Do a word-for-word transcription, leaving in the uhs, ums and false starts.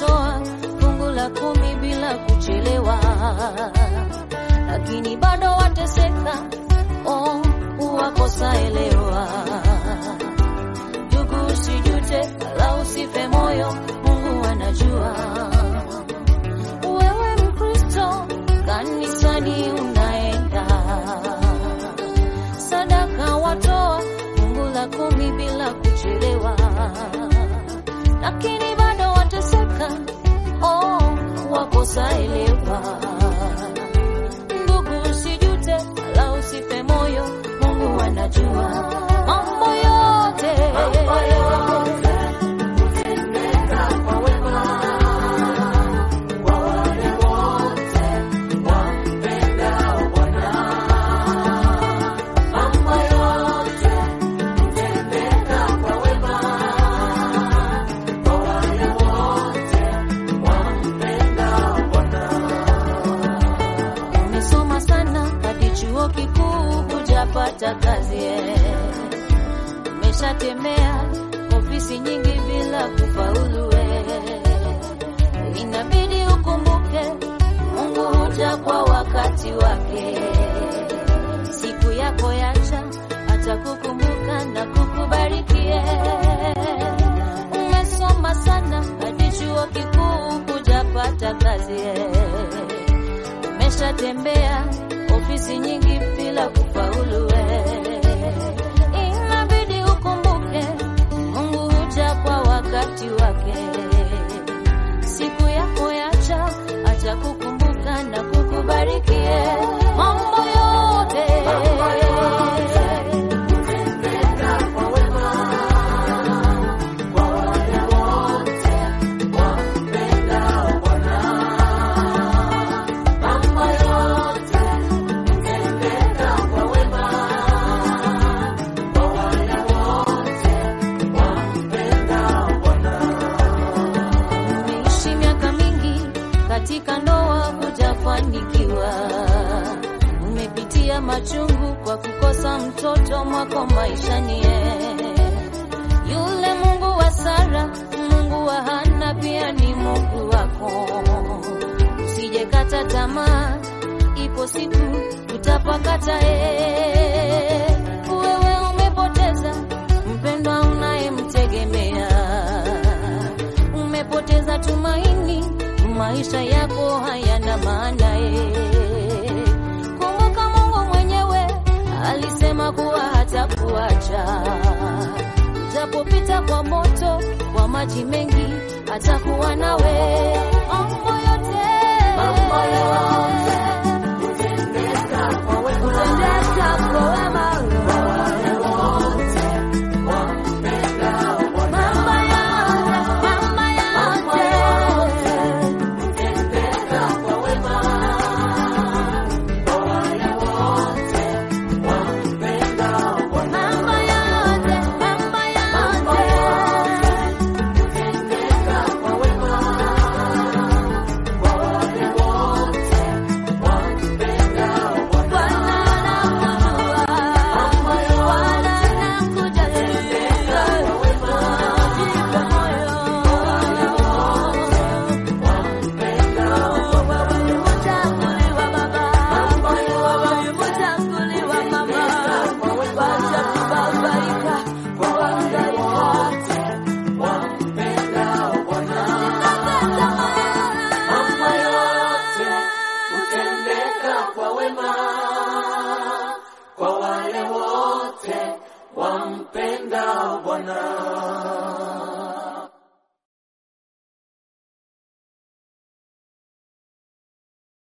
watoa fungu la kumi bila kuchelewa, lakini bado wateseka. Oh, uwakosa elewa. Ndugu, usijute wala usife moyo, Mungu anajua. Wewe Mkristo, kanisani unaenda, sadaka watoa fungu la kumi bila kuchelewa, lakini bado wateseka. Oh, wakosa elewa. Ndugu, usijute wala usife moyo, Mungu anajua mambo yote. Mambo yote hutendeka kwa wema kwa wale wote wampendao Bwana. Mambo yote hutendeka kwa wema kwa wale wote wampendao Bwana. Umesoma sana hadi chuo kikuu hujapata kazi, umeshatembea ofisi nyingi bila kufaulu. Inabidi ukumbuke Mungu huja kwa wakati wake. Siku yako yacha atakukumbuka na kukubarikie. Umesoma sana hadi chuo kikuu hujapata kazi, umeshatembea ofisi nyingi bila kufaulu. Inabidi ukumbuke Mungu huja kwa wakati wake. Siku yako yacha atakukumbuka na kukubarikie. Mambo yote hutendeka kwa wema kwa wale wote wampendao Bwana. Mambo yote hutendeka kwa wema kwa wale wote wampendao Bwana. Umeishi miaka mingi katika ndoa hujafanikiwa, umepitia machungu kwa kukosa mtoto mwako maishani. Yule Mungu wa Sara, Mungu wa Hana pia ni Mungu wako. Usijekata tamaa, ipo siku utapakata. eh. Wewe umepoteza mpendwa unayemtegemea, umepoteza tumaini, maisha yako hayana maana. eh. Kumbuka Mungu mwenyewe alisema kuwa hatakuacha. Utapopita kwa moto, kwa maji mengi, atakuwa nawe. Mambo yote, mambo yote